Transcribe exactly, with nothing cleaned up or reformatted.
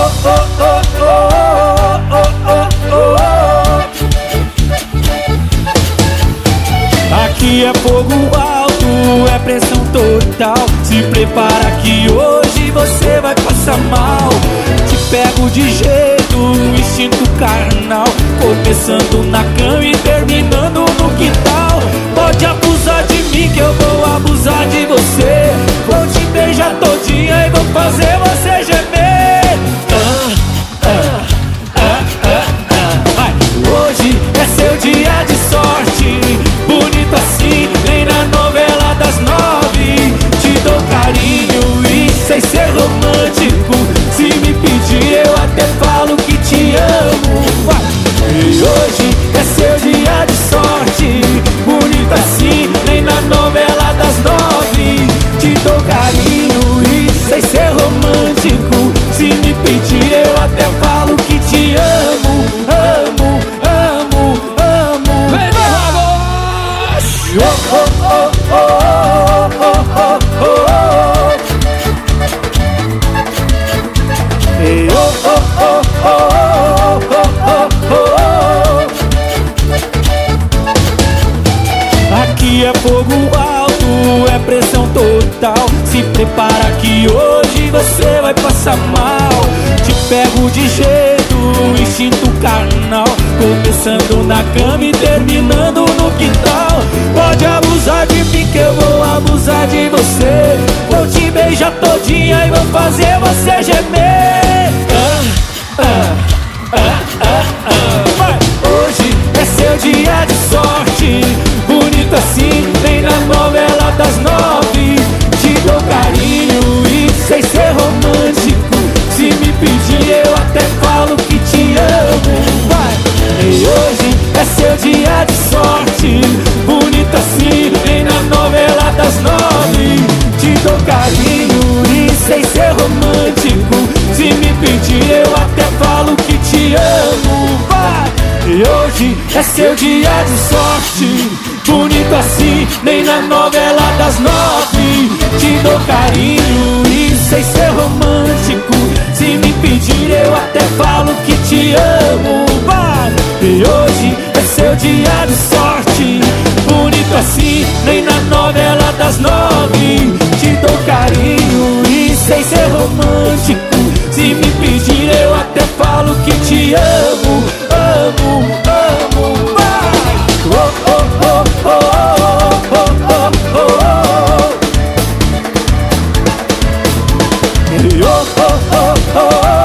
Aqui é fogo alto, é pressão total. Se prepara que hoje você vai passar mal. Te pego de jeito, instinto carnal, começando na cama e terminando no quintal. Pode abusar de mim que eu vou abusar de você. Vou te beijar todinha e vou fazer você gemer. ah, ah, ah, ah, ah. Vai. Hoje é seu dia de sorte, bonito assim, nem na novela das nove. Te dou carinho e sem ser romântico. Se me pedir eu até falo que te amo. Vai. E hoje é seu dia de sorte, bonito assim, nem na novela das nove. Te dou carinho e sem ser romântico. Se me pedir eu até falo que te amo. Amo, amo, amo. Vem, oh, oh, oh, oh, oh, oh, oh, oh. Hey, oh, oh, oh, oh, oh, oh, oh. Aqui é fogo alto, é pressão total. Se prepara que hoje você vai passar mal. Te pego de jeito, instinto carnal, começando na cama e terminando no quintal. Pode abusar de mim que eu vou abusar de você. Vou te beijar todinha e vou fazer você gemer. ah, ah, ah, ah, ah. Vai. Hoje é seu dia de sorte, bonito assim, nem na novela das nove. Te dou carinho e sem ser romântico. Se me pedir eu até falo que te amo. Vai. E hoje é seu dia de sorte, bonito assim, nem na novela das nove. Te dou carinho e sem ser romântico. Se me pedir eu até falo que te amo. Vai. E hoje é seu dia de sorte, bonito assim, nem na novela das nove. Te dou carinho e sem ser romântico. Se me pedir eu até falo que te amo. Vai. E hoje é seu dia de sorte, bonito assim, nem na novela das nove. Te dou carinho e sem ser romântico. Se me pedir eu até falo que te amo. Amo, amo, vai. Oh, oh, oh, oh, oh, oh, oh, oh. Oh, oh, oh, oh.